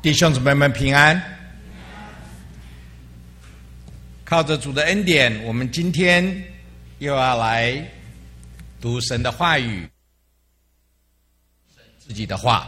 弟兄姊妹们平安。靠着主的恩典，我们今天又要来读神的话语，自己的话。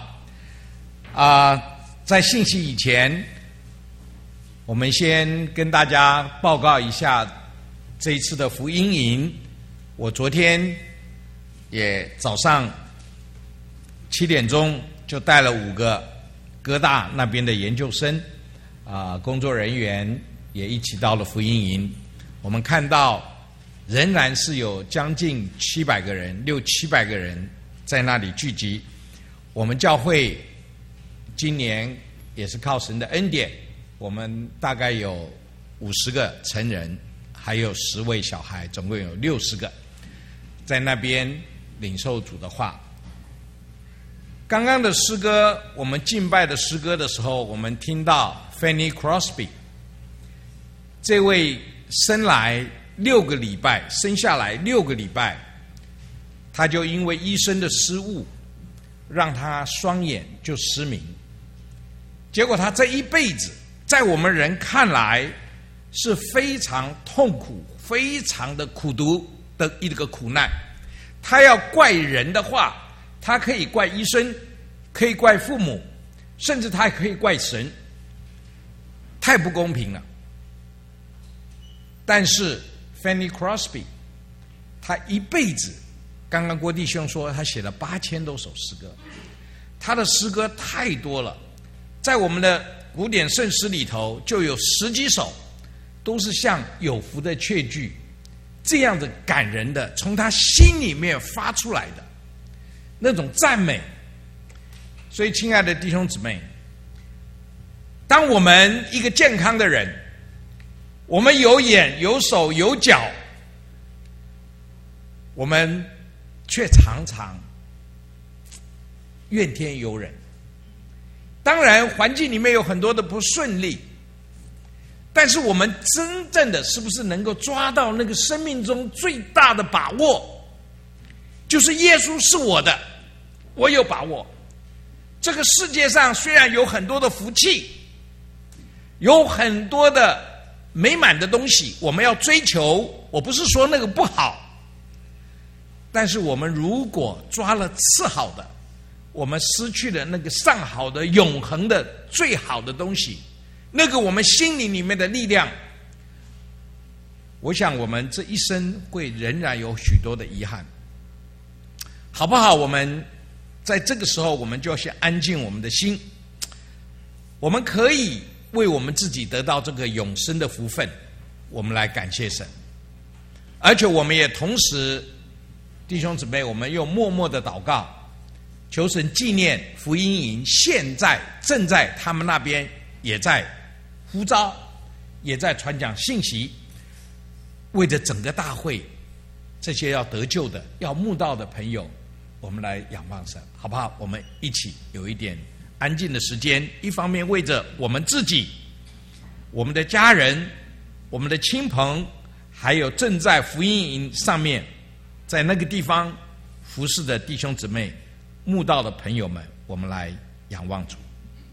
在信息以前，我们先跟大家报告一下这一次的福音营。我昨天也早上7点钟就带了5个哥大那边的研究生工作人员也一起到了福音营。我们看到仍然是有将近700个人，600-700个人在那里聚集。我们教会今年也是靠神的恩典，我们大概有50个成人，还有10位小孩，总共有60个在那边领受主的话。刚刚的诗歌，我们敬拜的诗歌的时候，我们听到 Fanny Crosby 这位生下来6个礼拜，他就因为医生的失误，让他双眼就失明。结果他这一辈子，在我们人看来是非常痛苦、非常的苦毒的一个苦难。他要怪人的话，他可以怪医生，可以怪父母，甚至他还可以怪神，太不公平了。但是 Fanny Crosby 他一辈子，刚刚郭弟兄说他写了8000多首诗歌，他的诗歌太多了，在我们的古典圣诗里头就有10几首都是像有福的雀句这样的感人的，从他心里面发出来的那种赞美。所以亲爱的弟兄姊妹，当我们一个健康的人，我们有眼有手有脚，我们却常常怨天尤人。当然环境里面有很多的不顺利，但是我们真正的是不是能够抓到那个生命中最大的把握，就是耶稣是我的，我有把握。这个世界上虽然有很多的福气，有很多的美满的东西我们要追求，我不是说那个不好，但是我们如果抓了次好的，我们失去了那个上好的永恒的最好的东西，那个我们心灵里面的力量，我想我们这一生会仍然有许多的遗憾。好不好？我们在这个时候，我们就要先安静我们的心，我们可以为我们自己得到这个永生的福分，我们来感谢神。而且我们也同时，弟兄姊妹，我们用默默的祷告，求神纪念福音营现在正在他们那边也在呼召，也在传讲信息，为着整个大会这些要得救的要慕道的朋友，我们来仰望神，好不好？我们一起有一点安静的时间，一方面为着我们自己，我们的家人，我们的亲朋，还有正在福音营上面在那个地方服侍的弟兄姊妹、慕道的朋友们，我们来仰望主。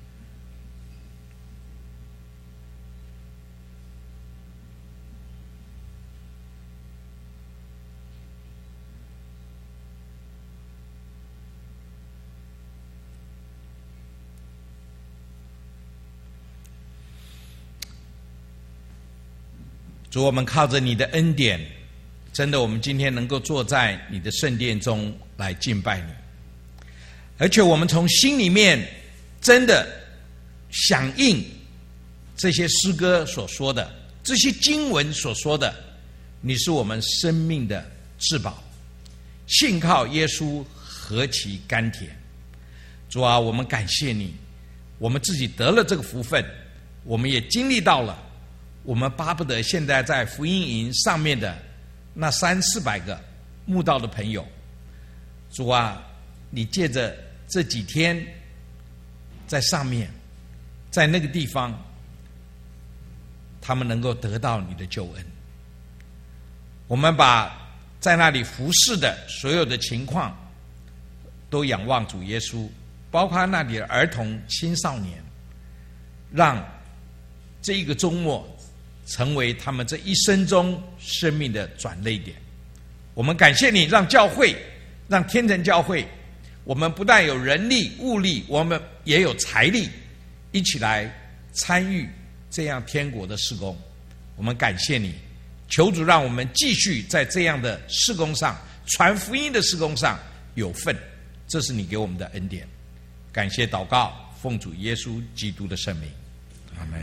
主，我们靠着你的恩典，真的我们今天能够坐在你的圣殿中来敬拜你，而且我们从心里面真的响应这些诗歌所说的，这些经文所说的，你是我们生命的至宝，信靠耶稣何其甘甜。主啊，我们感谢你，我们自己得了这个福分，我们也经历到了，我们巴不得现在在福音营上面的那300-400个慕道的朋友，主啊，你借着这几天在上面，在那个地方，他们能够得到你的救恩。我们把在那里服侍的所有的情况都仰望主耶稣，包括那里的儿童青少年， 让这一个周末成为他们这一生中生命的转捩点。我们感谢你，让教会，让天成教会，我们不但有人力物力，我们也有财力，一起来参与这样天国的事工。我们感谢你，求主让我们继续在这样的事工上，传福音的事工上有份，这是你给我们的恩典。感谢祷告，奉主耶稣基督的圣名，阿们。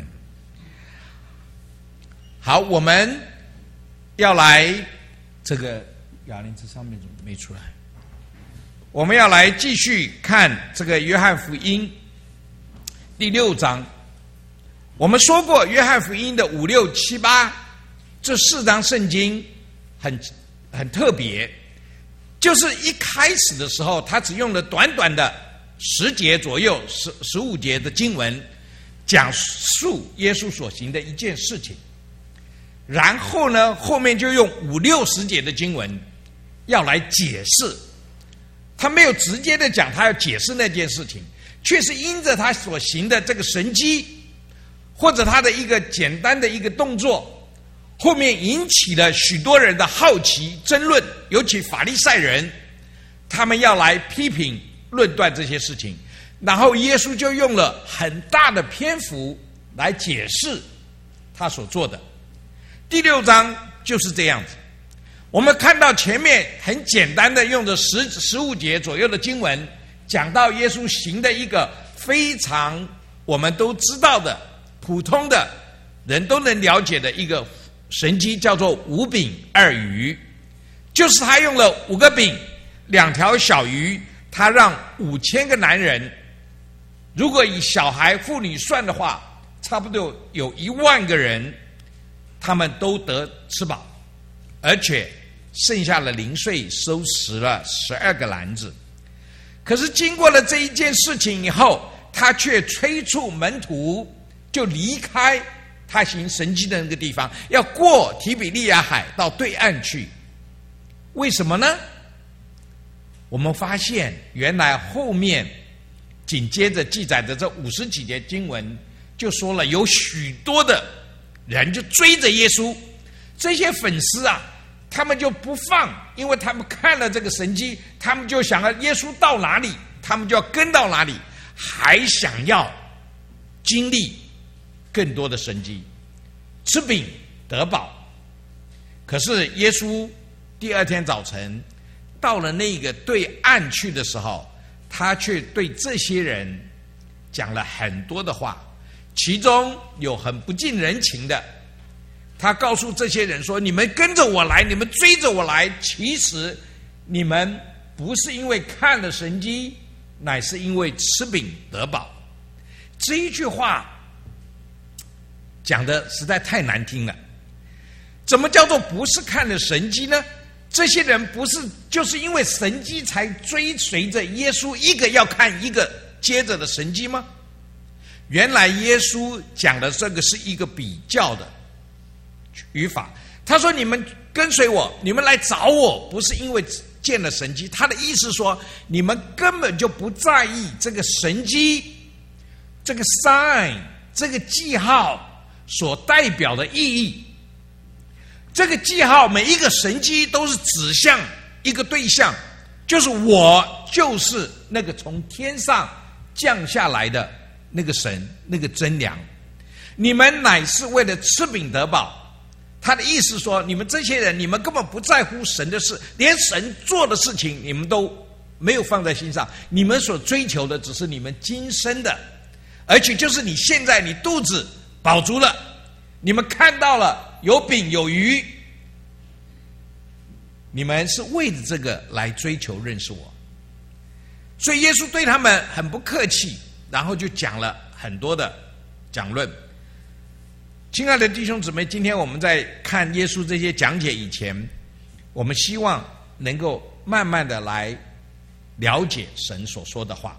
好，我们要来这个雅灵这上面怎么没出来？我们要来继续看这个约翰福音第6章。我们说过，约翰福音的5、6、7、8这4章圣经很特别，就是一开始的时候，他只用了短短的10节左右，15节的经文，讲述耶稣所行的一件事情。然后呢，后面就用5、60节的经文要来解释。他没有直接的讲他要解释那件事情，却是因着他所行的这个神迹，或者他的一个简单的一个动作，后面引起了许多人的好奇争论，尤其法利赛人，他们要来批评论断这些事情，然后耶稣就用了很大的篇幅来解释他所做的。第6章就是这样子。我们看到前面很简单的用着15节左右的经文，讲到耶稣行的一个非常我们都知道的普通的人都能了解的一个神迹，叫做5饼2鱼，就是他用了5个饼2条小鱼，他让5000个男人，如果以小孩妇女算的话，差不多有10000个人，他们都得吃饱，而且剩下了零碎收拾了12个篮子。可是经过了这一件事情以后，他却催促门徒就离开他行神迹的那个地方，要过提比利亚海到对岸去。为什么呢？我们发现原来后面紧接着记载的这50几节经文就说了，有许多的人就追着耶稣，这些粉丝啊，他们就不放，因为他们看了这个神迹，他们就想要耶稣到哪里，他们就要跟到哪里，还想要经历更多的神迹，吃饼得饱。可是耶稣第2天早晨到了那个对岸去的时候，他却对这些人讲了很多的话，其中有很不近人情的。他告诉这些人说，你们跟着我来，你们追着我来，其实你们不是因为看了神迹，乃是因为吃饼得饱。这一句话讲的实在太难听了。怎么叫做不是看了神迹呢？这些人不是就是因为神迹才追随着耶稣，一个要看一个接着的神迹吗？原来耶稣讲的这个是一个比较的语法。他说，你们跟随我，你们来找我，不是因为见了神迹。他的意思说，你们根本就不在意这个神迹，这个 sign， 这个记号所代表的意义。这个记号每一个神迹都是指向一个对象，就是我就是那个从天上降下来的那个神，那个真粮。你们乃是为了吃饼得饱。他的意思说，你们这些人，你们根本不在乎神的事，连神做的事情你们都没有放在心上，你们所追求的只是你们今生的，而且就是你现在你肚子饱足了，你们看到了有饼有鱼，你们是为了这个来追求认识我。所以耶稣对他们很不客气，然后就讲了很多的讲论。亲爱的弟兄姊妹，今天我们在看耶稣这些讲解以前，我们希望能够慢慢的来了解神所说的话。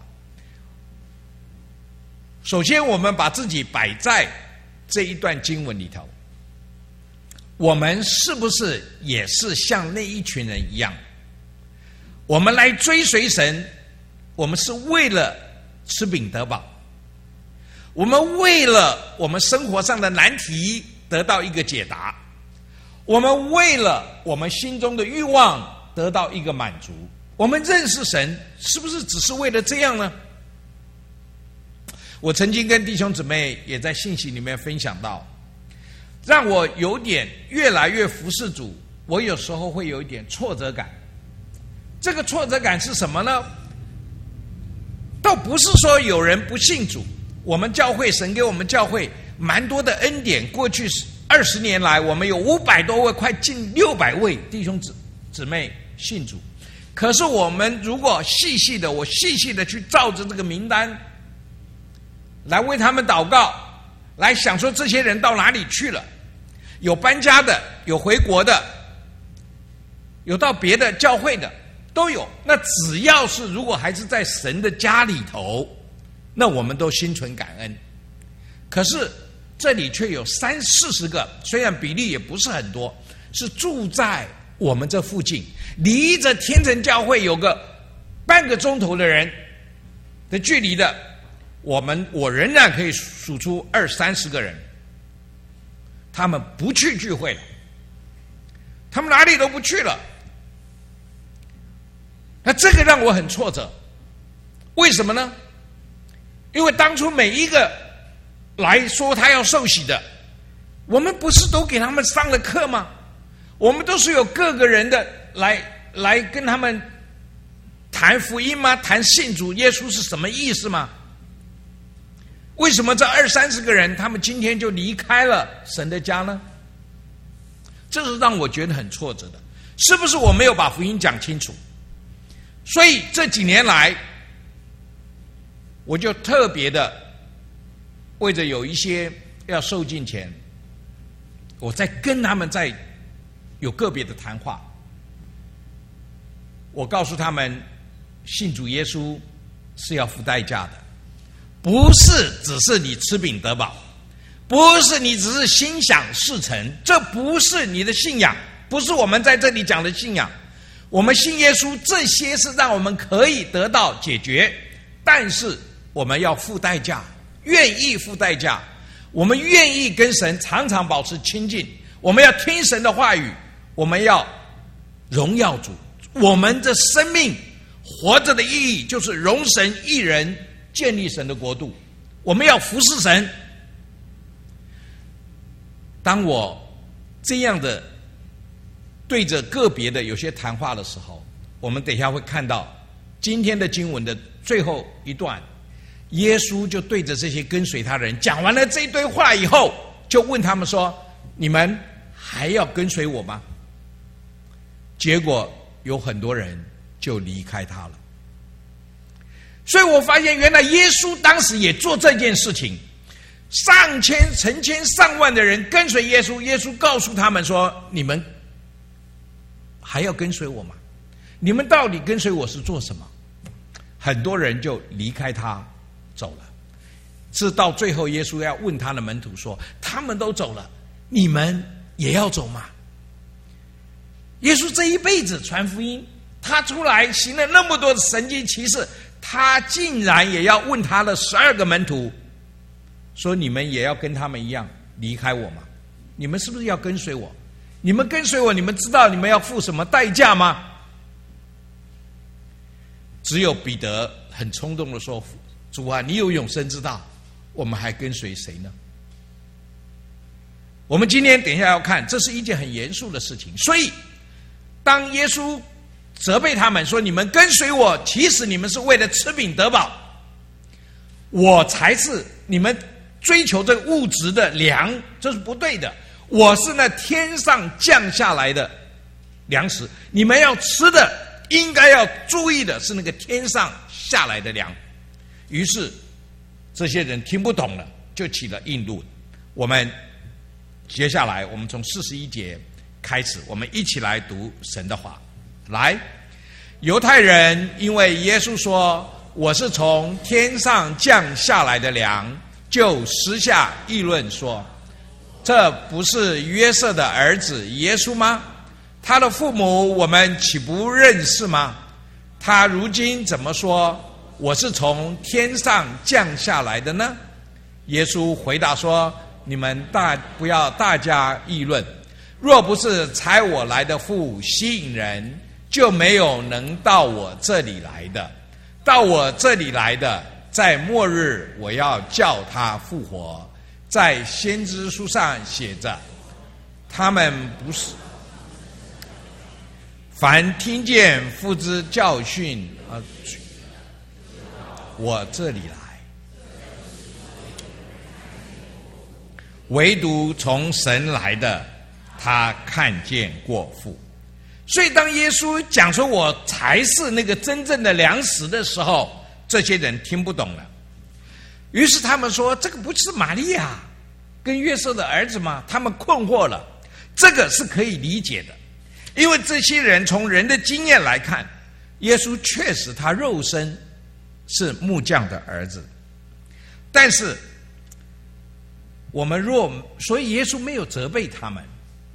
首先我们把自己摆在这一段经文里头，我们是不是也是像那一群人一样，我们来追随神，我们是为了吃饼得饱， 我们为了我们生活上的难题得到一个解答，我们为了我们心中的欲望得到一个满足。我们认识神是不是只是为了这样呢？我曾经跟弟兄姊妹也在信息里面分享到，让我有点越来越服侍主，我有时候会有一点挫折感。这个挫折感是什么呢？倒不是说有人不信主，我们教会神给我们教会蛮多的恩典，过去20年来我们有500多位，快近600位弟兄姊妹信主。可是我们如果细细的去照着这个名单来为他们祷告，来想说这些人到哪里去了，有搬家的，有回国的，有到别的教会的都有。那只要是如果还是在神的家里头，那我们都心存感恩。可是这里却有30-40个，虽然比例也不是很多，是住在我们这附近，离着天成教会有个半个钟头的人的距离的，我仍然可以数出20-30个人，他们不去聚会了，他们哪里都不去了。那这个让我很挫折，为什么呢？因为当初每一个来说他要受洗的，我们不是都给他们上了课吗？我们都是有各个人的来跟他们谈福音吗？谈信主耶稣是什么意思吗？为什么这20-30个人他们今天就离开了神的家呢？这是让我觉得很挫折的。是不是我没有把福音讲清楚？所以这几年来我就特别的为着有一些要受尽前，我在跟他们在有个别的谈话。我告诉他们，信主耶稣是要付代价的，不是只是你吃饼得饱，不是你只是心想事成，这不是你的信仰，不是我们在这里讲的信仰。我们信耶稣，这些是让我们可以得到解决，但是我们要付代价，愿意付代价。我们愿意跟神常常保持亲近，我们要听神的话语，我们要荣耀主。我们的生命活着的意义就是荣神益人，建立神的国度，我们要服侍神。当我这样的对着个别的有些谈话的时候，我们等一下会看到今天的经文的最后一段，耶稣就对着这些跟随他的人讲完了这一堆话以后，就问他们说：你们还要跟随我吗？结果有很多人就离开他了。所以我发现原来耶稣当时也做这件事情，上千成千上万的人跟随耶稣，耶稣告诉他们说：你们还要跟随我吗？你们到底跟随我是做什么？很多人就离开他走了。直到最后耶稣要问他的门徒说：他们都走了，你们也要走吗？耶稣这一辈子传福音，他出来行了那么多的神迹奇事，他竟然也要问他的12个门徒说：你们也要跟他们一样离开我吗？你们是不是要跟随我？你们跟随我，你们知道你们要付什么代价吗？只有彼得很冲动的说：主啊，你有永生之道，我们还跟随谁呢？我们今天等一下要看，这是一件很严肃的事情。所以当耶稣责备他们说：你们跟随我，其实你们是为了吃饼得饱，我才是你们追求这个物质的粮，这是不对的。我是那天上降下来的粮食，你们要吃的，应该要注意的是那个天上下来的粮。于是这些人听不懂了，就起了印度。我们接下来我们从41节开始，我们一起来读神的话。来，犹太人因为耶稣说我是从天上降下来的粮，就私下议论说：这不是约瑟的儿子耶稣吗？他的父母我们岂不认识吗？他如今怎么说我是从天上降下来的呢？ 耶稣回答说：你们不要大家议论，若不是差我来的父吸引人，就没有能到我这里来的。到我这里来的，在末日我要叫他复活。在先知书上写着，他们不是凡听见父之教训我这里来，唯独从神来的，他看见过父。所以当耶稣讲说我才是那个真正的粮食的时候，这些人听不懂了。于是他们说，这个不是玛利亚跟约瑟的儿子吗？他们困惑了。这个是可以理解的，因为这些人从人的经验来看，耶稣确实他肉身是木匠的儿子，但是所以耶稣没有责备他们，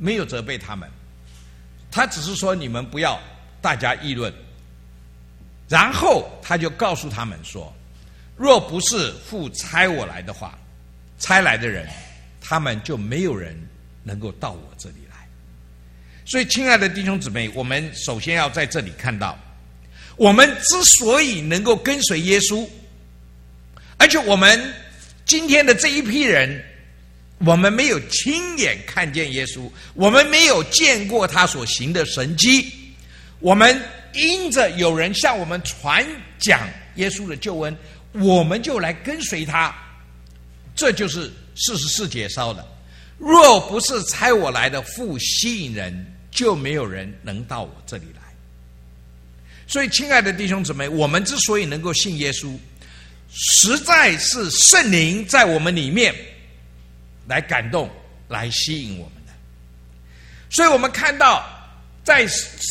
他只是说你们不要大家议论。然后他就告诉他们说，若不是父差我来的话，差来的人他们就没有人能够到我这里来。所以亲爱的弟兄姊妹，我们首先要在这里看到，我们之所以能够跟随耶稣，而且我们今天的这一批人，我们没有亲眼看见耶稣，我们没有见过他所行的神迹，我们因着有人向我们传讲耶稣的救恩，我们就来跟随他。这就是44节烧的，若不是差我来的父吸引人，就没有人能到我这里来。所以亲爱的弟兄姊妹，我们之所以能够信耶稣，实在是圣灵在我们里面来感动，来吸引我们的。所以我们看到在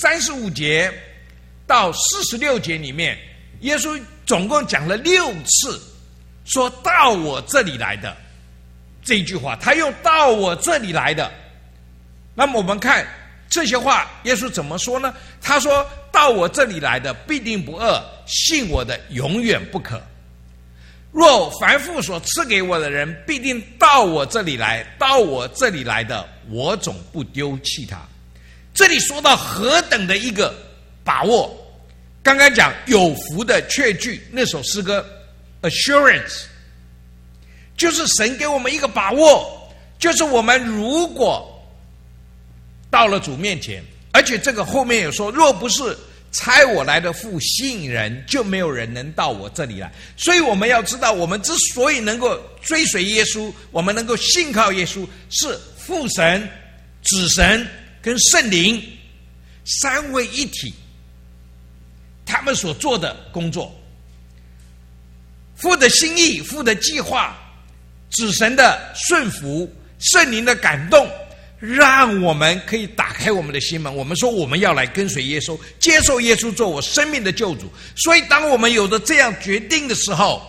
35节到46节里面，耶稣总共讲了6次说到我这里来的这一句话，他用到我这里来的。那么我们看这些话耶稣怎么说呢？他说到我这里来的必定不饿，信我的永远不渴。若凡父所赐给我的人必定到我这里来，到我这里来的，我总不丢弃他。这里说到何等的一个把握。刚刚讲有福的确据，那首诗歌 Assurance， 就是神给我们一个把握，就是我们如果到了主面前，而且这个后面有说，若不是差我来的父吸引人，就没有人能到我这里来。所以我们要知道，我们之所以能够追随耶稣，我们能够信靠耶稣，是父神、子神跟圣灵三位一体他们所做的工作。父的心意、父的计划、子神的顺服、圣灵的感动，让我们可以打开我们的心门。我们说我们要来跟随耶稣，接受耶稣做我生命的救主。所以当我们有了这样决定的时候，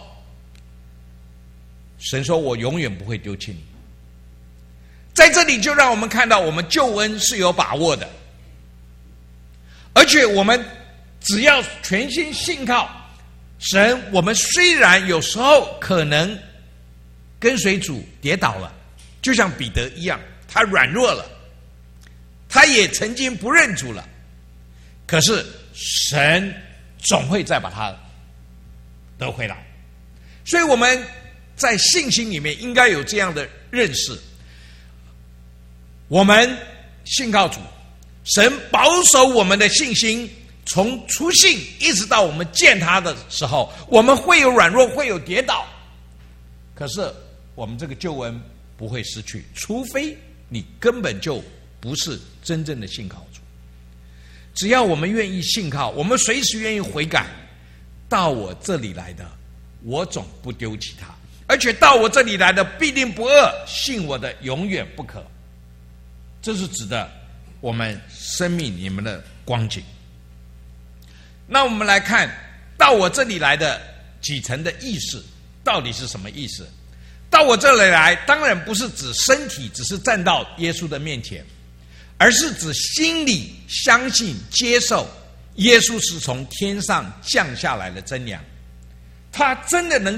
神说我永远不会丢弃你。在这里就让我们看到我们救恩是有把握的，而且我们只要全心信靠神，我们虽然有时候可能跟随主跌倒了，就像彼得一样，他软弱了，他也曾经不认主了，可是神总会再把他得回来。所以我们在信心里面应该有这样的认识，我们信靠主，神保守我们的信心，从初信一直到我们见他的时候，我们会有软弱，会有跌倒，可是我们这个救恩不会失去，除非你根本就不是真正的信靠主。只要我们愿意信靠，我们随时愿意悔改，到我这里来的，我总不丢弃他，而且到我这里来的必定不饿，信我的永远不渴。这是指的我们生命里面的光景。那我们来看到我这里来的几层的意思到底是什么意思？到我这里来当然不是指身体只是站到耶稣的面前，而是指心里相信接受耶稣是从天上降下来的真粮，他真的能够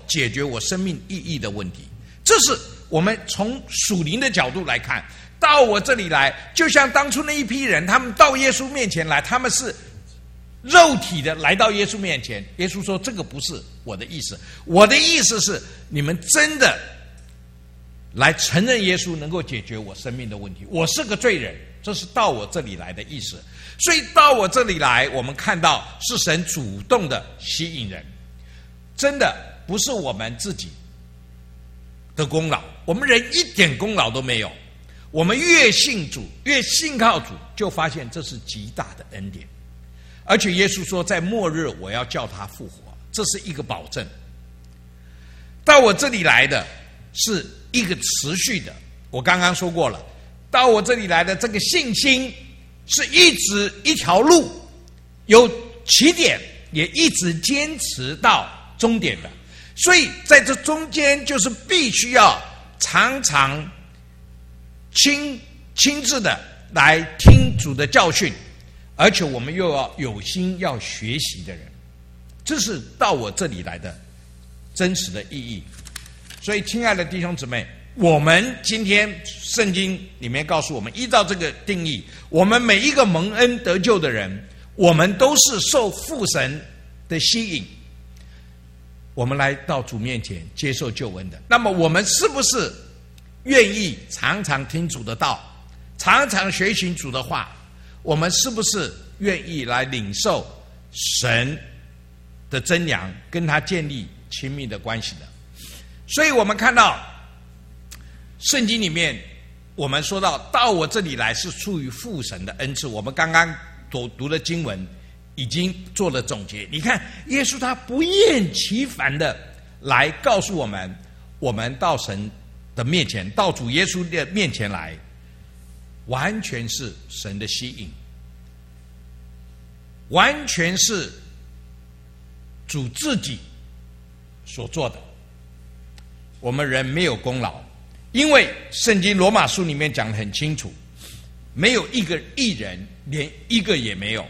解决我生命意义的问题。这是我们从属灵的角度来看，到我这里来，就像当初那一批人，他们到耶稣面前来，他们是肉体的来到耶稣面前。耶稣说：“这个不是我的意思，我的意思是你们真的来承认耶稣能够解决我生命的问题。我是个罪人，这是到我这里来的意思。所以到我这里来，我们看到是神主动的吸引人，真的不是我们自己的功劳，我们人一点功劳都没有。我们越信主，越信靠主，就发现这是极大的恩典。而且耶稣说，在末日我要叫他复活，这是一个保证。到我这里来的是一个持续的，我刚刚说过了，到我这里来的这个信心是一直一条路，有起点，也一直坚持到终点的。所以在这中间，就是必须要常常亲自的来听主的教训，而且我们又要有心要学习的人，这是到我这里来的真实的意义。所以亲爱的弟兄姊妹，我们今天圣经里面告诉我们，依照这个定义，我们每一个蒙恩得救的人，我们都是受父神的吸引，我们来到主面前接受救恩的。那么我们是不是愿意常常听主的道，常常学习主的话？我们是不是愿意来领受神的真粮，跟他建立亲密的关系的？所以我们看到圣经里面，我们说到我这里来是出于父神的恩赐。我们刚刚所读的经文已经做了总结。你看耶稣他不厌其烦的来告诉我们，我们到神的面前，到主耶稣的面前来，完全是神的吸引，完全是主自己所做的。我们人没有功劳，因为圣经罗马书里面讲得很清楚，没有一个义人，连一个也没有，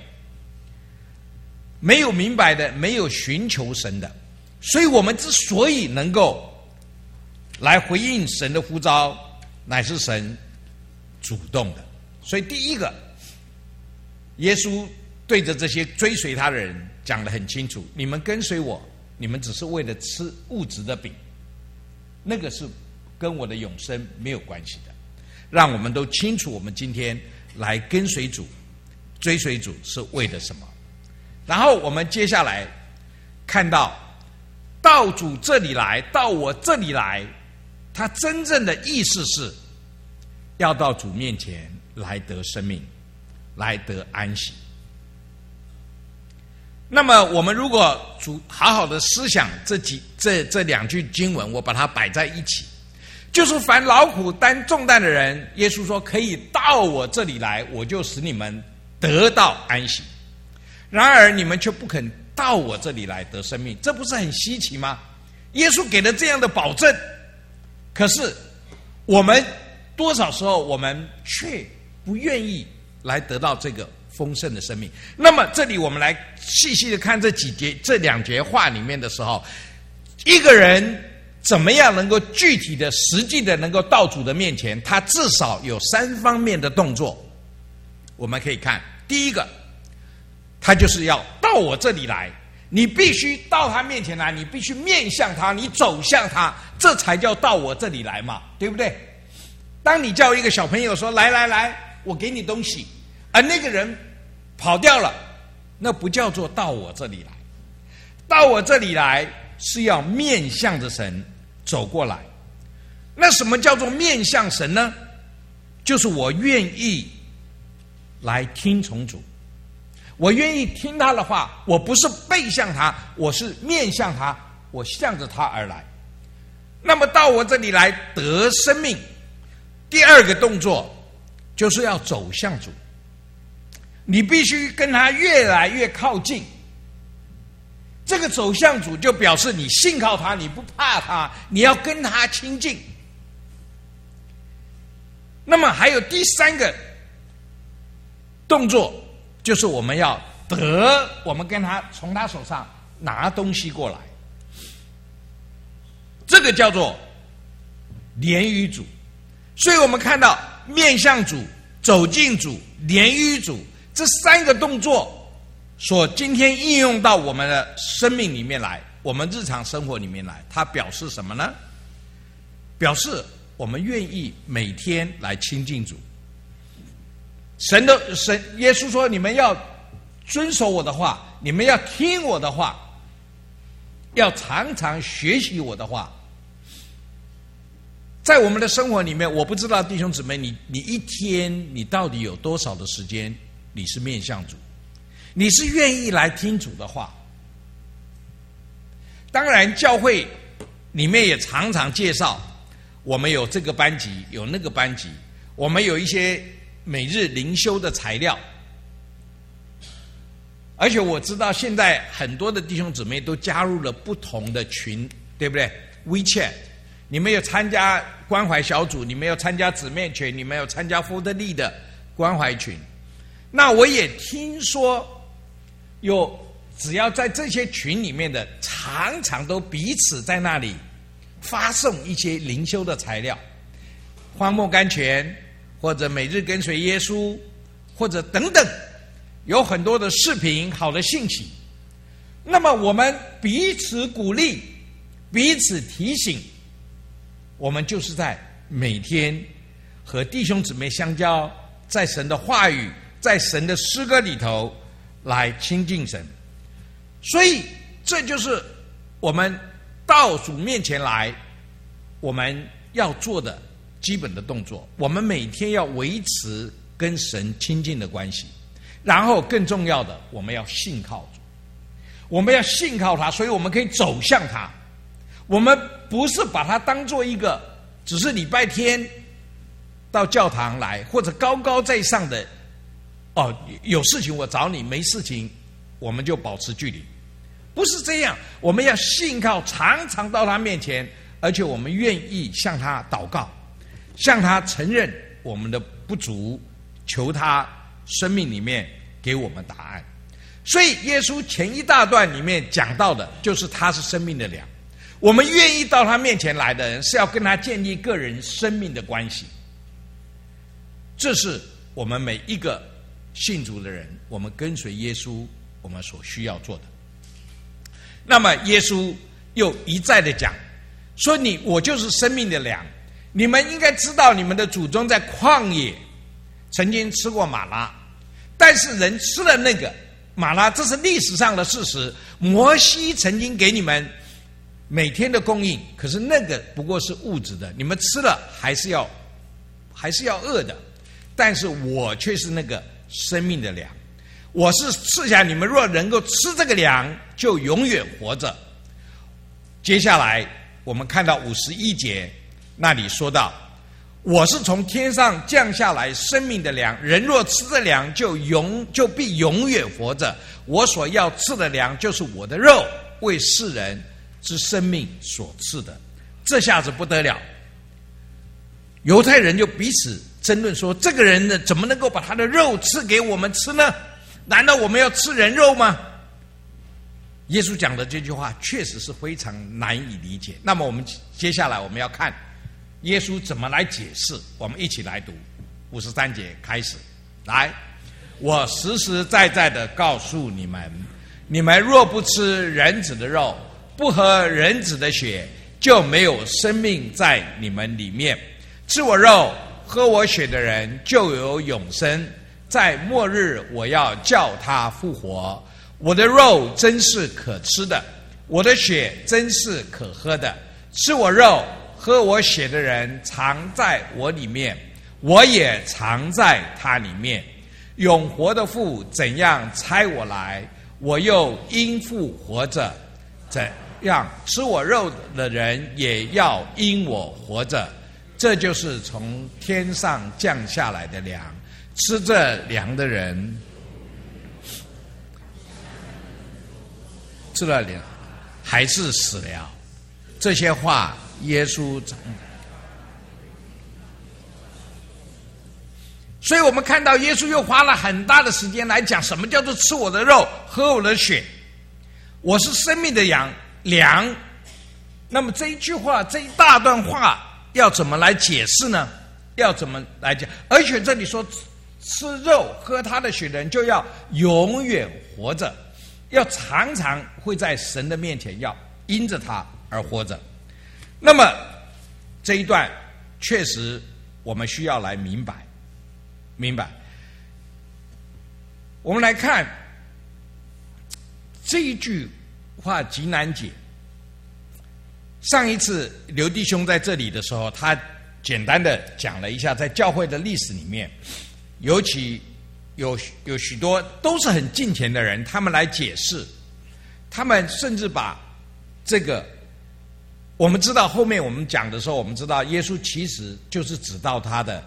没有明白的，没有寻求神的。所以我们之所以能够来回应神的呼召，乃是神主动的。所以第一个，耶稣对着这些追随他的人讲得很清楚，你们跟随我，你们只是为了吃物质的饼，那个是跟我的永生没有关系的。让我们都清楚，我们今天来跟随主、追随主是为了什么。然后我们接下来看到主这里来，到我这里来，他真正的意思是要到主面前来得生命，来得安息。那么我们如果好好的思想这两句经文，我把它摆在一起，就是凡劳苦担重担的人，耶稣说可以到我这里来，我就使你们得到安息。然而你们却不肯到我这里来得生命，这不是很稀奇吗？耶稣给了这样的保证，可是我们多少时候我们却不愿意来得到这个丰盛的生命。那么这里我们来细细的看这两节话里面的时候，一个人怎么样能够具体的实际的能够到主的面前，他至少有3方面的动作。我们可以看第一个，他就是要到我这里来，你必须到他面前来，你必须面向他，你走向他，这才叫到我这里来嘛，对不对？当你叫一个小朋友说来来来，我给你东西，而那个人跑掉了，那不叫做到我这里来。到我这里来是要面向着神走过来。那什么叫做面向神呢？就是我愿意来听从主，我愿意听他的话，我不是背向他，我是面向他，我向着他而来。那么到我这里来得生命，第二个动作就是要走向主，你必须跟他越来越靠近。这个走向主就表示你信靠他，你不怕他，你要跟他亲近。那么还有第三个动作，就是我们要我们跟他从他手上拿东西过来。 个叫做连于主。所以我们看到面向主、走进主、连于主这三个动作所今天应用到我们的生命里面来，我们日常生活里面来，它表示什么呢？表示我们愿意每天来亲近主。耶稣说，你们要遵守我的话，你们要听我的话，要常常学习我的话。在我们的生活里面，我不知道弟兄姊妹，你一天你到底有多少的时间你是面向主，你是愿意来听主的话。当然教会里面也常常介绍我们有这个班级，有那个班级，我们有一些每日灵修的材料。而且我知道现在很多的弟兄姊妹都加入了不同的群，对不对？ WeChat， 你们有参加关怀小组，你们有参加姊妹群，你们有参加福特利的关怀群。那我也听说只要在这些群里面的，常常都彼此在那里发送一些灵修的材料，荒漠甘泉，或者每日跟随耶稣，或者等等，有很多的视频，好的信息。那么我们彼此鼓励，彼此提醒，我们就是在每天和弟兄姊妹相交，在神的话语，在神的诗歌里头来亲近神。所以这就是我们到主面前来我们要做的基本的动作。我们每天要维持跟神亲近的关系，然后更重要的，我们要信靠主，我们要信靠他，所以我们可以走向他。我们不是把它当做一个只是礼拜天到教堂来，或者高高在上的有事情我找你，没事情我们就保持距离。不是这样，我们要信靠，常常到他面前，而且我们愿意向他祷告，向他承认我们的不足，求他生命里面给我们答案。所以耶稣前一大段里面讲到的就是他是生命的粮。我们愿意到他面前来的人，是要跟他建立个人生命的关系。这是我们每一个信主的人，我们跟随耶稣我们所需要做的。那么耶稣又一再的讲说，我就是生命的粮。你们应该知道，你们的祖宗在旷野曾经吃过玛拉，但是人吃了那个玛拉，这是历史上的事实。摩西曾经给你们每天的供应，可是那个不过是物质的，你们吃了还是要饿的。但是我却是那个生命的粮，我是赐下你们，若能够吃这个粮，就永远活着。接下来我们看到51节那里说到，我是从天上降下来生命的粮，人若吃这粮，就必永远活着。我所要赐的粮，就是我的肉，为世人之生命所赐的。这下子不得了，犹太人就彼此争论说，这个人呢，怎么能够把他的肉赐给我们吃呢？难道我们要吃人肉吗？耶稣讲的这句话确实是非常难以理解。那么我们接下来我们要看耶稣怎么来解释，我们一起来读53节开始。来，我实实在在的告诉你们，你们若不吃人子的肉，不喝人子的血，就没有生命在你们里面。吃我肉喝我血的人就有永生，在末日我要叫他复活。我的肉真是可吃的，我的血真是可喝的。吃我肉喝我血的人藏在我里面，我也藏在他里面。永活的父怎样差我来，我又因父活着，怎样吃我肉的人也要因我活着。这就是从天上降下来的粮，吃这粮的人，吃了粮还是死了。这些话耶稣讲。所以我们看到耶稣又花了很大的时间来讲什么叫做吃我的肉喝我的血。我是生命的粮， 那么这一句话，这一大段话要怎么来解释呢？要怎么来讲？而且这里说，吃肉喝他的血的人就要永远活着，要常常会在神的面前，要因着他而活着。那么这一段确实我们需要来明白。我们来看这一句话极难解。上一次刘弟兄在这里的时候，他简单的讲了一下在教会的历史里面，尤其有许多都是很敬虔的人，他们来解释，他们甚至把这个，我们知道后面我们讲的时候，我们知道耶稣其实就是指到他的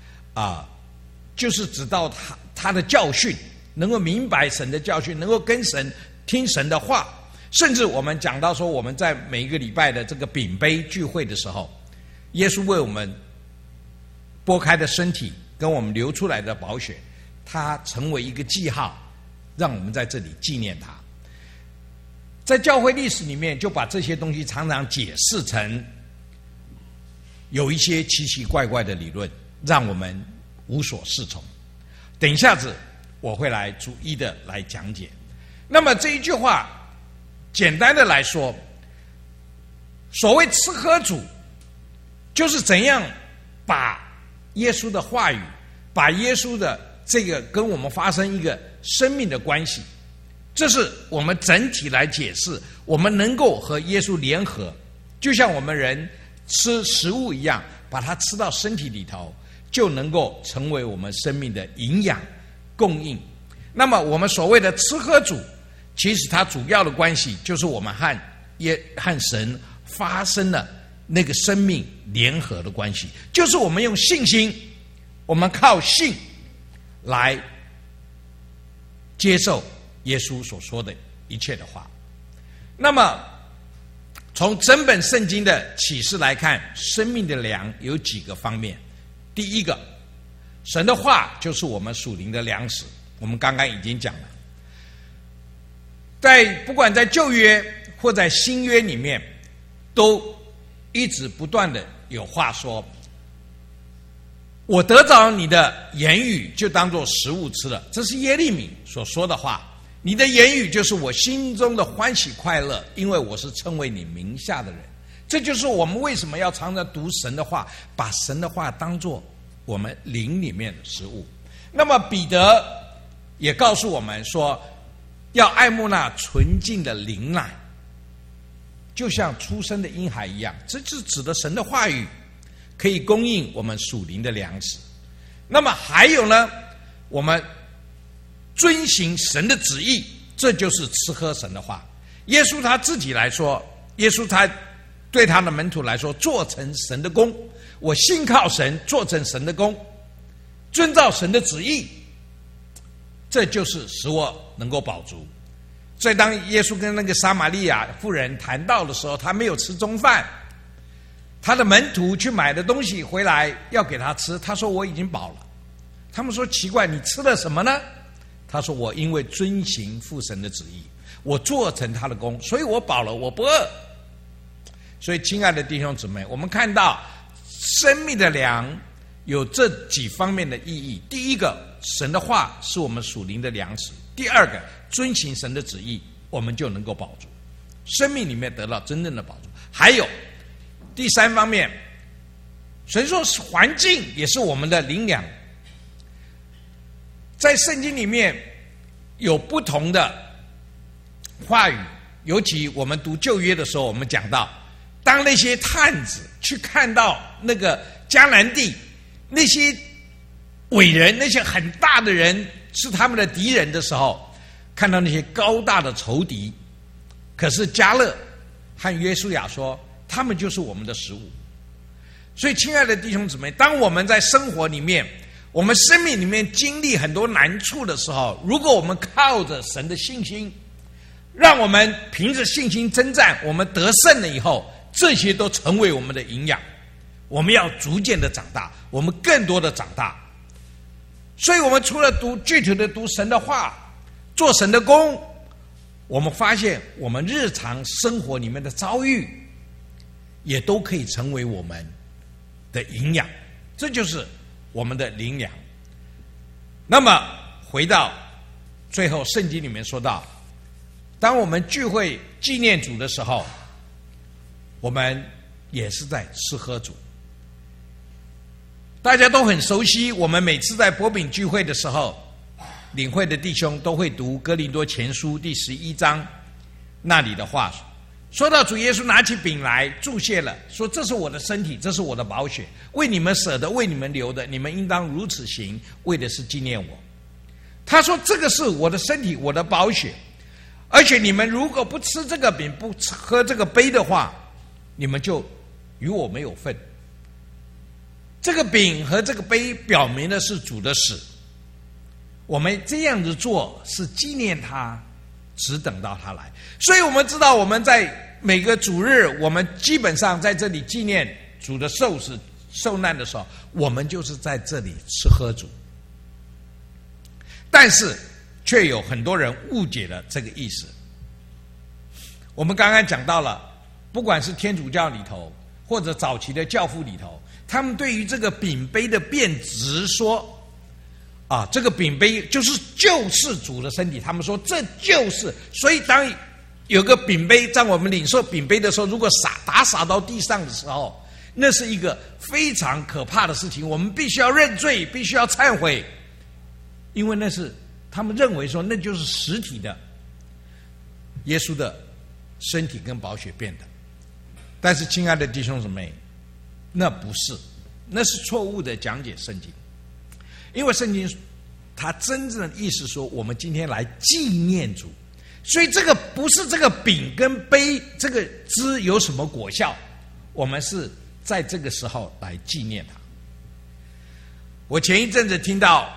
就是指到他的教训，能够明白神的教训，能够跟神听神的话。甚至我们讲到说，我们在每一个礼拜的这个饼杯聚会的时候，耶稣为我们拨开的身体跟我们流出来的宝血，它成为一个记号，让我们在这里纪念它。在教会历史里面，就把这些东西常常解释成有一些奇奇怪怪的理论，让我们无所适从。等一下子我会来逐一的来讲解。那么这一句话简单的来说，所谓吃喝主，就是怎样把耶稣的话语，把耶稣的这个跟我们发生一个生命的关系，这是我们整体来解释，我们能够和耶稣联合，就像我们人吃食物一样，把它吃到身体里头，就能够成为我们生命的营养供应。那么我们所谓的吃喝主，其实它主要的关系就是我们和神发生了那个生命联合的关系，就是我们用信心，我们靠信来接受耶稣所说的一切的话。那么从整本圣经的启示来看，生命的粮有几个方面。第一个，神的话就是我们属灵的粮食，我们刚刚已经讲了。不管在旧约或在新约里面，都一直不断的有话说，我得着你的言语就当作食物吃了，这是耶利米所说的话。你的言语就是我心中的欢喜快乐，因为我是称为你名下的人。这就是我们为什么要常常读神的话，把神的话当作我们灵里面的食物。那么彼得也告诉我们说，要爱慕那纯净的灵奶，就像出生的婴孩一样。这是指的神的话语可以供应我们属灵的粮食。那么还有呢，我们遵行神的旨意，这就是吃喝神的话。耶稣他自己来说，耶稣他对他的门徒来说，做成神的工，我信靠神，做成神的工，遵照神的旨意，这就是使我能够饱足。所以当耶稣跟那个撒玛利亚妇人谈到的时候，他没有吃中饭，他的门徒去买的东西回来要给他吃，他说我已经饱了。他们说奇怪，你吃了什么呢？他说我因为遵行父神的旨意，我做成他的工，所以我饱了，我不饿。所以亲爱的弟兄姊妹，我们看到生命的粮有这几方面的意义。第一个，神的话是我们属灵的粮食。第二个，遵行神的旨意，我们就能够饱足，生命里面得到真正的饱足。还有第三方面，神说环境也是我们的灵粮。在圣经里面有不同的话语，尤其我们读旧约的时候，我们讲到当那些探子去看到那个迦南地，那些伟人，那些很大的人是他们的敌人的时候，看到那些高大的仇敌，可是迦勒和约书亚说他们就是我们的食物。所以亲爱的弟兄姊妹，当我们在生活里面，我们生命里面经历很多难处的时候，如果我们靠着神的信心，让我们凭着信心征战，我们得胜了以后，这些都成为我们的营养。我们要逐渐的长大，我们更多的长大。所以我们除了具体的读神的话，做神的工，我们发现我们日常生活里面的遭遇， 也都可以成为我们的营养，这就是我们的灵粮。那么回到最后，圣经里面说到，当我们聚会纪念主的时候，我们也是在吃喝主。大家都很熟悉，我们每次在薄饼聚会的时候，领会的弟兄都会读哥林多前书第11章那里的话，说到主耶稣拿起饼来祝谢了，说这是我的身体，这是我的宝血，为你们舍的，为你们流的，你们应当如此行，为的是纪念我。他说这个是我的身体，我的宝血，而且你们如果不吃这个饼，不喝这个杯的话，你们就与我没有份。这个饼和这个杯表明的是主的死，我们这样子做是纪念他，只等到他来。所以我们知道，我们在每个主日，我们基本上在这里纪念主的受死受难的时候，我们就是在这里吃喝主。但是却有很多人误解了这个意思。我们刚刚讲到了，不管是天主教里头，或者早期的教父里头，他们对于这个饼杯的辩直说，这个饼杯就是主的身体，他们说这就是，所以当有个饼杯在我们领受饼杯的时候，如果打洒到地上的时候，那是一个非常可怕的事情，我们必须要认罪，必须要忏悔，因为那是他们认为说那就是实体的耶稣的身体跟宝血变的。但是亲爱的弟兄姊妹，那不是，那是错误的讲解圣经。因为圣经它真正的意思说，我们今天来纪念主，所以这个不是这个饼跟杯这个汁有什么果效，我们是在这个时候来纪念它。我前一阵子听到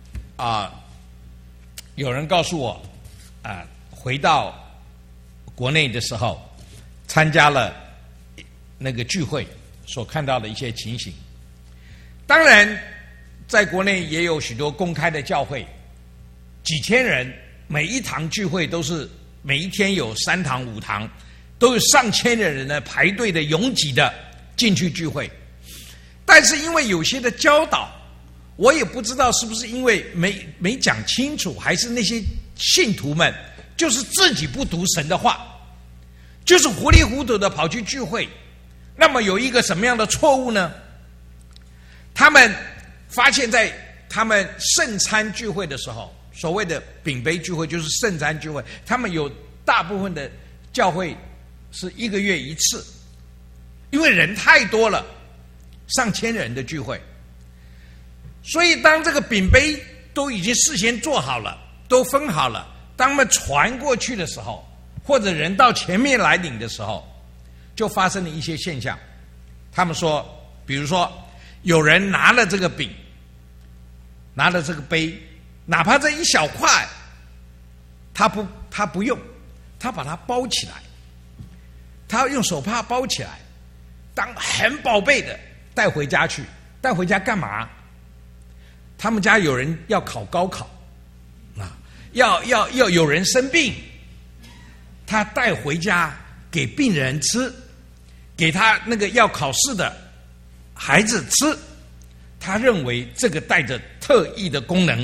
有人告诉我回到国内的时候参加了那个聚会所看到的一些情形。当然在国内也有许多公开的教会，几千人，每一堂聚会都是每一天有3堂5堂，都有上千的人呢排队的拥挤的进去聚会。但是因为有些的教导，我也不知道是不是因为没讲清楚，还是那些信徒们就是自己不读神的话，就是糊里糊涂的跑去聚会。那么有一个什么样的错误呢？他们发现在他们圣餐聚会的时候，所谓的饼杯聚会就是圣餐聚会，他们有大部分的教会是1个月1次，因为人太多了，上千人的聚会，所以当这个饼杯都已经事先做好了，都分好了，当他们传过去的时候，或者人到前面来领的时候，就发生了一些现象。他们说，比如说有人拿了这个饼，拿了这个杯，哪怕这一小块，他不用，他把它包起来，他用手帕包起来，当很宝贝的带回家去。带回家干嘛？他们家有人要考高考要有人生病，他带回家给病人吃，给他那个要考试的孩子吃，他认为这个带着特异的功能。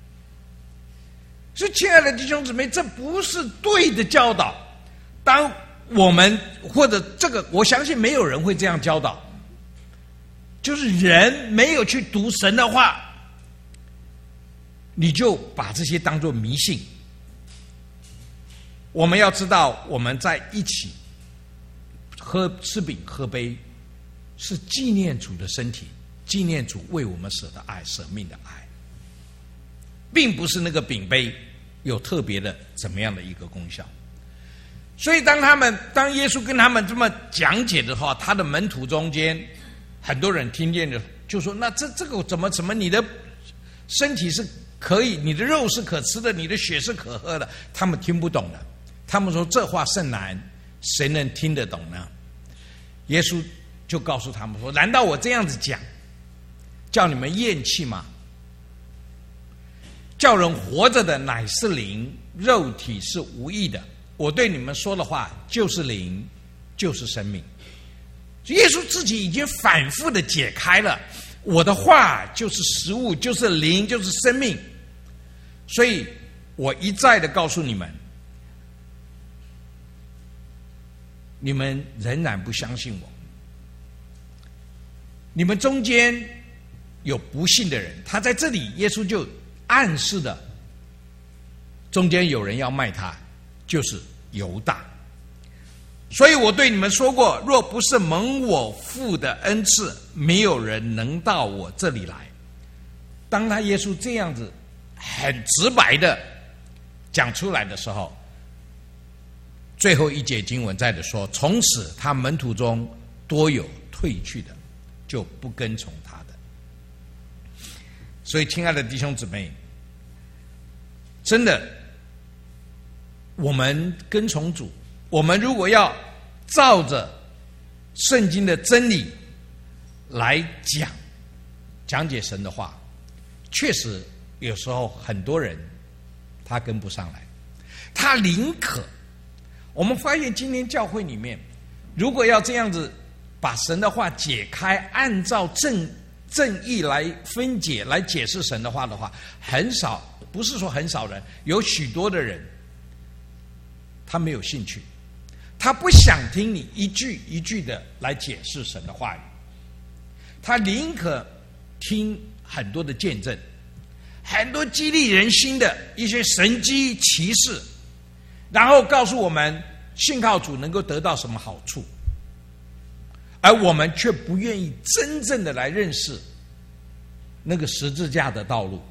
所以亲爱的弟兄姊妹，这不是对的教导。当我们或者这个，我相信没有人会这样教导，就是人没有去读神的话，你就把这些当作迷信。我们要知道，我们在一起吃饼喝杯，是纪念主的身体，纪念主为我们舍的爱，舍命的爱，并不是那个饼杯有特别的怎么样的一个功效。所以当耶稣跟他们这么讲解的话，他的门徒中间很多人听见的就说，那这个怎么你的身体是可以，你的肉是可吃的，你的血是可喝的，他们听不懂的。他们说这话甚难，谁能听得懂呢？耶稣就告诉他们说，难道我这样子讲叫你们厌弃吗？叫人活着的乃是灵，肉体是无益的。我对你们说的话就是灵，就是生命。 耶稣自己已经反复的解开了，我的话就是食物，就是灵，就是生命。所以我一再的告诉你们，你们仍然不相信我。你们中间有不信的人，他在这里，耶稣就暗示的，中间有人要卖他，就是犹大。所以我对你们说过，若不是蒙我父的恩赐，没有人能到我这里来。当他耶稣这样子很直白的讲出来的时候，最后一节经文在的说，从此他门徒中多有退去的，就不跟从他的。所以亲爱的弟兄姊妹，真的我们跟从主，我们如果要照着圣经的真理来讲解神的话，确实有时候很多人他跟不上来，他宁可，我们发现今天教会里面，如果要这样子把神的话解开，按照正义来分解来解释神的话，很少，不是说很少人，有许多的人他没有兴趣，他不想听你一句一句的来解释神的话语，他宁可听很多的见证，很多激励人心的一些神迹奇事，然后告诉我们信靠主能够得到什么好处，而我们却不愿意真正的来认识那个十字架的道路。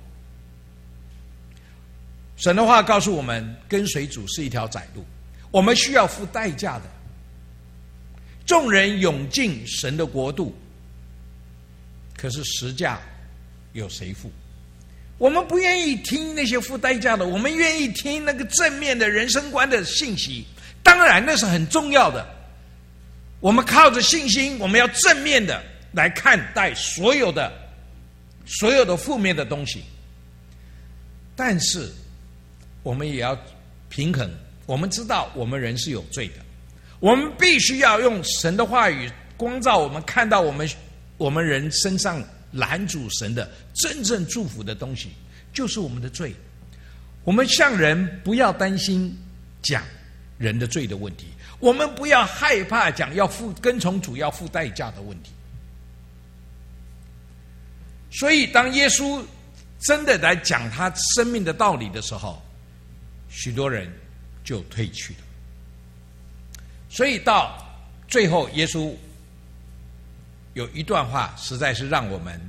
神的话告诉我们，跟随主是一条窄路，我们需要付代价的。众人涌进神的国度，可是实价有谁付？我们不愿意听那些付代价的，我们愿意听那个正面的人生观的信息，当然那是很重要的。我们靠着信心，我们要正面的来看待所有的负面的东西，但是我们也要平衡。我们知道我们人是有罪的，我们必须要用神的话语光照我们，看到我们人身上拦阻神的真正祝福的东西，就是我们的罪。我们向人不要担心讲人的罪的问题，我们不要害怕讲跟从主要付代价的问题。所以当耶稣真的来讲他生命的道理的时候，许多人就退去了。所以到最后，耶稣有一段话实在是让我们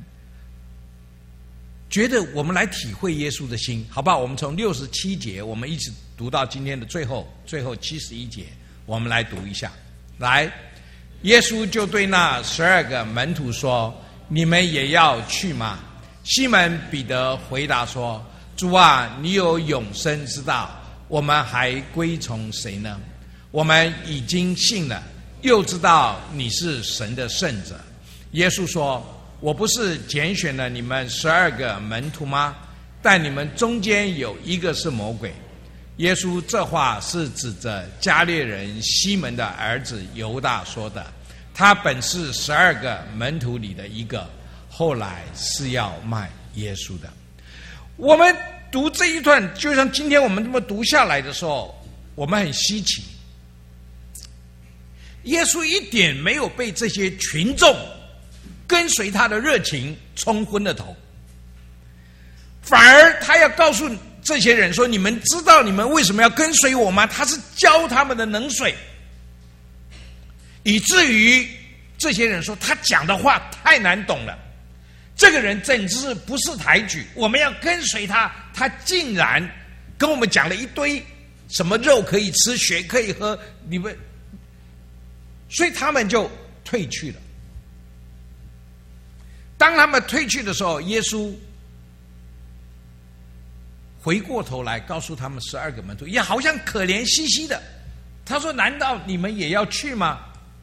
觉得，我们来体会耶稣的心，好不好？我们从67节我们一直读到今天的最后71节，我们来读一下。来，耶稣就对那12个门徒说，你们也要去吗？西门彼得回答说，主啊，你有永生之道，我们还归从谁呢？我们已经信了，又知道你是神的圣者。耶稣说，我不是拣选了你们12个门徒吗？但你们中间有一个是魔鬼。耶稣这话是指着加略人西门的儿子犹大说的，他本是12个门徒里的一个，后来是要卖耶稣的。我们读这一段，就像今天我们这么读下来的时候，我们很稀奇，耶稣一点没有被这些群众跟随他的热情冲昏了头，反而他要告诉这些人说，你们知道你们为什么要跟随我吗？他是教他们的冷水，以至于这些人说他讲的话太难懂了，这个人简直不识抬举，我们要跟随他，他竟然跟我们讲了一堆什么肉可以吃，血可以喝，你们，所以他们就退去了。当他们退去的时候，耶稣回过头来告诉他们12个门徒，也好像可怜兮兮的，他说，难道你们也要去吗？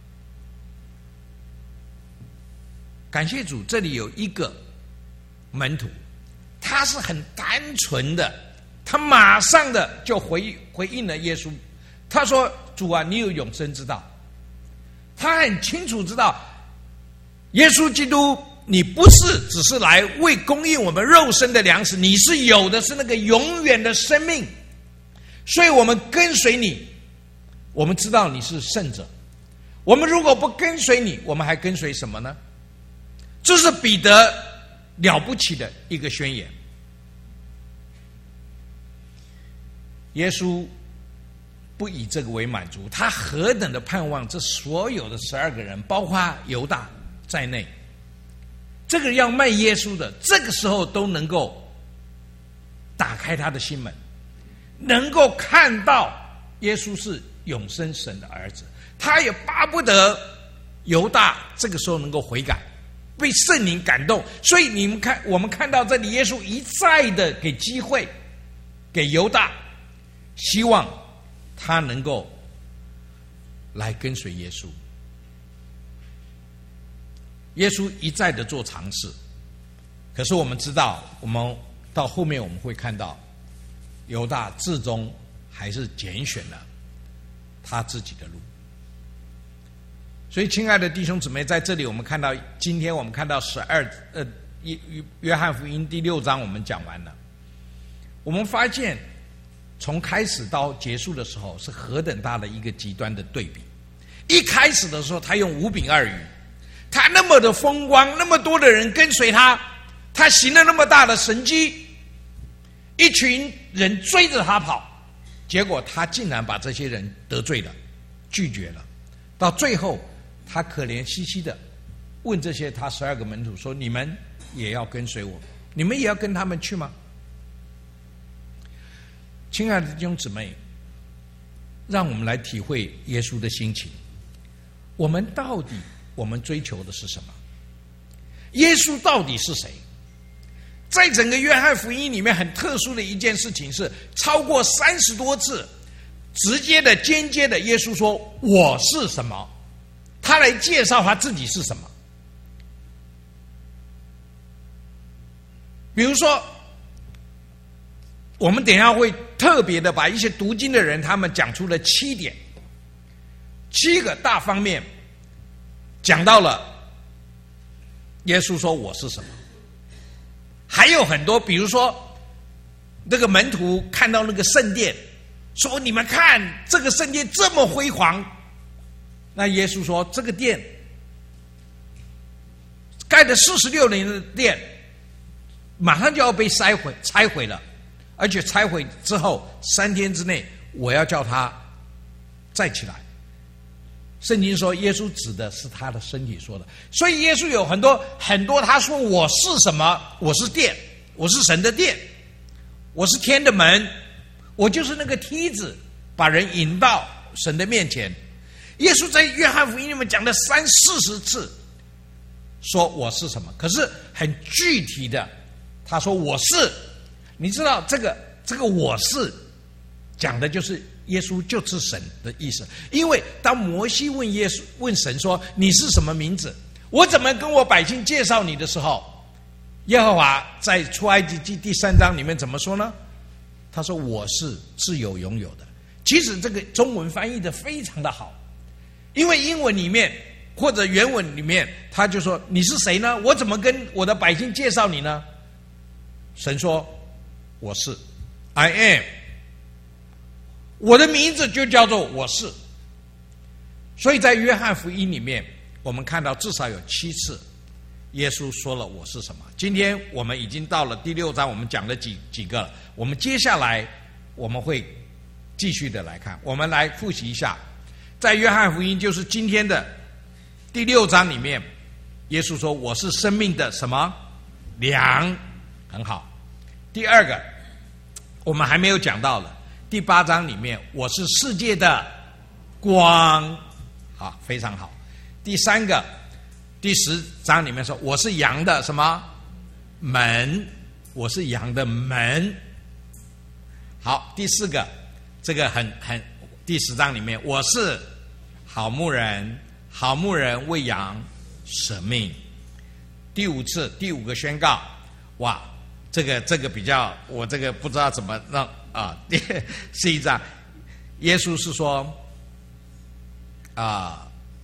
感谢主，这里有一个门徒，他是很单纯的，他马上的就回应了耶稣，他说，主啊，你有永生之道。 他很清楚知道，耶稣基督，你不是只是来为供应我们肉身的粮食，你是有的是那个永远的生命。所以我们跟随你，我们知道你是圣者。我们如果不跟随你，我们还跟随什么呢？这是彼得了不起的一个宣言。耶稣不以这个为满足，他何等的盼望这所有的12个人，包括犹大在内，这个要卖耶稣的，这个时候都能够打开他的心门，能够看到耶稣是永生神的儿子。他也巴不得犹大这个时候能够悔改，被圣灵感动。所以你们看，我们看到这里，耶稣一再的给机会给犹大，希望他能够来跟随耶稣。耶稣一再的做尝试，可是我们知道，我们到后面我们会看到，犹大至终还是拣选了他自己的路。所以，亲爱的弟兄姊妹，在这里我们看到，今天我们看到约翰福音第6章我们讲完了，我们发现从开始到结束的时候是何等大的一个极端的对比。一开始的时候，他用5饼2鱼，他那么的风光，那么多的人跟随他，他行了那么大的神迹，一群人追着他跑，结果他竟然把这些人得罪了，拒绝了。到最后，他可怜兮兮的问这些他12个门徒说：“你们也要跟随我？你们也要跟他们去吗？”亲爱的弟兄姊妹，让我们来体会耶稣的心情。我们到底我们追求的是什么？耶稣到底是谁？在整个约翰福音里面，很特殊的一件事情是，超过30多次，直接的、间接的，耶稣说：“我是什么？”他来介绍他自己是什么。比如说，我们等一下会特别的把一些读经的人他们讲出了7点，7个大方面讲到了耶稣说我是什么。还有很多，比如说那个门徒看到那个圣殿，说你们看这个圣殿这么辉煌，那耶稣说这个殿盖了46年的殿马上就要被拆毁了，而且拆毁之后3天之内我要叫他再起来。圣经说耶稣指的是他的身体说的，所以耶稣有很多他说我是什么？我是殿，我是神的殿，我是天的门，我就是那个梯子，把人引到神的面前。耶稣在约翰福音里面讲了30-40次说我是什么，可是很具体的他说我是。你知道这个我是讲的就是耶稣就是神的意思。因为当摩西问神说你是什么名字，我怎么跟我百姓介绍你的时候，耶和华在出埃及记第3章里面怎么说呢？他说我是自有永有的。其实这个中文翻译的非常的好，因为英文里面或者原文里面他就说你是谁呢？我怎么跟我的百姓介绍你呢？神说我是 I am， 我的名字就叫做我是。所以在约翰福音里面我们看到至少有7次耶稣说了我是什么。今天我们已经到了第6章，我们讲了几个了，我们接下来我们会继续的来看。我们来复习一下，在约翰福音就是今天的第6章里面，耶稣说我是生命的什么粮，很好。第2个我们还没有讲到了，第8章里面我是世界的光，好，非常好。第3个第10章里面说我是羊的什么门，我是羊的门。好，第4个这个很第10章里面我是好牧人，好牧人为羊舍命。第5个宣告，哇，这个比较我这个不知道怎么让啊。第11章耶稣是说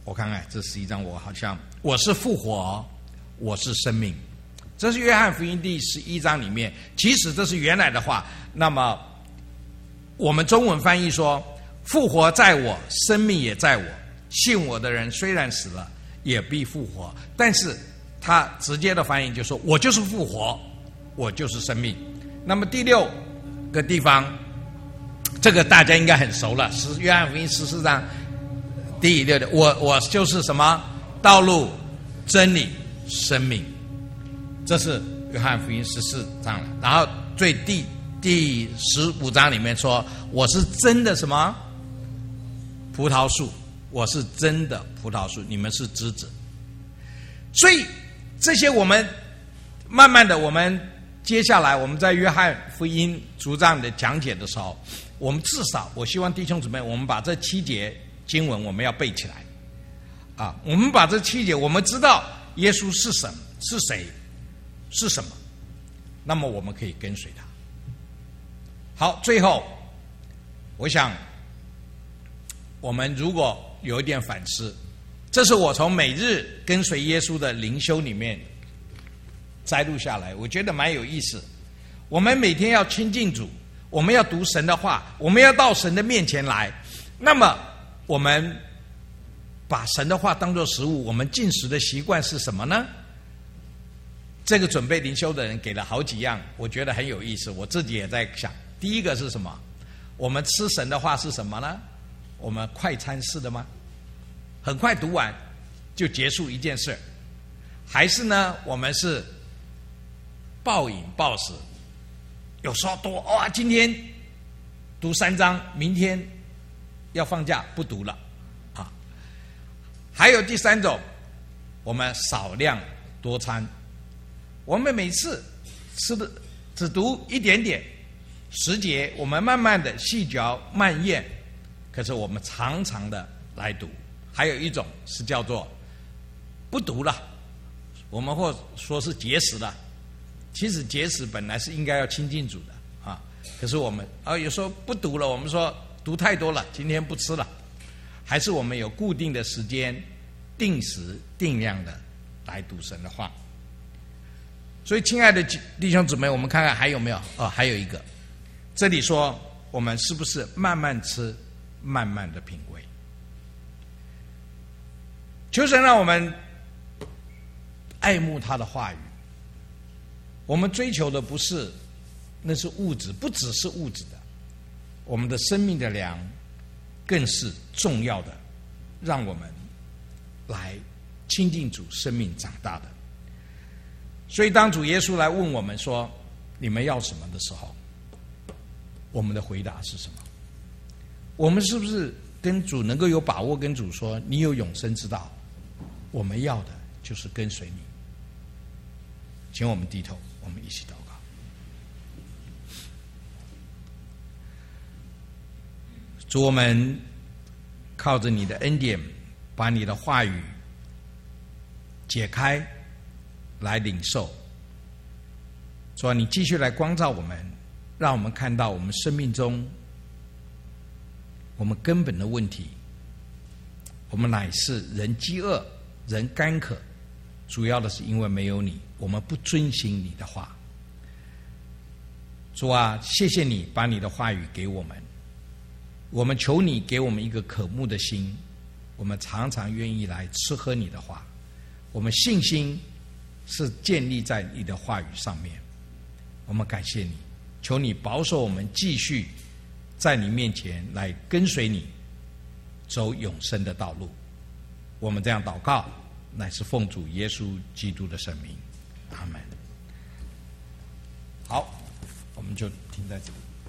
我看看这11章，我是复活，我是生命。这是约翰福音第11章里面，其实这是原来的话。那么我们中文翻译说，复活在我，生命也在我，信我的人虽然死了，也必复活。但是他直接的翻译就说，我就是复活，我就是生命。那么第6个地方，这个大家应该很熟了，是约翰福音14章第6的，我就是什么？道路、真理、生命。这是约翰福音14章了。然后第15章里面说，我是真的什么？葡萄树，我是真的葡萄树，你们是枝子。所以这些我们慢慢的，我们接下来我们在约翰福音主章的讲解的时候，我们至少我希望弟兄姊妹，我们把这7节经文我们要背起来啊！我们把这7节，我们知道耶稣是什么，是谁，是什么，那么我们可以跟随他。好，最后我想我们如果有一点反思，这是我从每日跟随耶稣的灵修里面摘录下来，我觉得蛮有意思。我们每天要亲近主，我们要读神的话，我们要到神的面前来。那么我们把神的话当作食物，我们进食的习惯是什么呢？这个准备灵修的人给了好几样，我觉得很有意思，我自己也在想。第一个是什么？我们吃神的话是什么呢？我们快餐式的吗？很快读完就结束一件事，还是呢我们是暴饮暴食？有时候多哇，今天读3章，明天要放假不读了啊。还有第3种，我们少量多餐，我们每次吃的只读一点点10节，我们慢慢的细嚼慢咽，可是我们常常的来读。还有一种是叫做不读了，我们或说是节食了。其实节食本来是应该要亲近主的啊，可是我们有时候不读了，我们说读太多了，今天不吃了。还是我们有固定的时间，定时定量的来读神的话。所以亲爱的弟兄姊妹，我们看看还有没有还有一个，这里说我们是不是慢慢吃，慢慢的品味。求神让我们爱慕他的话语。我们追求的不是那是物质，不只是物质的，我们的生命的粮更是重要的，让我们来亲近主，生命长大的。所以当主耶稣来问我们说你们要什么的时候，我们的回答是什么？我们是不是跟主能够有把握，跟主说你有永生之道，我们要的就是跟随你。请我们低头，我们一起祷告。主，我们靠着你的恩典，把你的话语解开来领受。主啊，你继续来光照我们，让我们看到我们生命中我们根本的问题。我们乃是人饥饿，人干渴，主要的是因为没有你，我们不遵行你的话。主啊，谢谢你把你的话语给我们，我们求你给我们一个渴慕的心，我们常常愿意来吃喝你的话。我们信心是建立在你的话语上面，我们感谢你，求你保守我们继续在你面前来跟随你，走永生的道路。我们这样祷告，乃是奉主耶稣基督的圣名，阿门。好，我们就停在这里。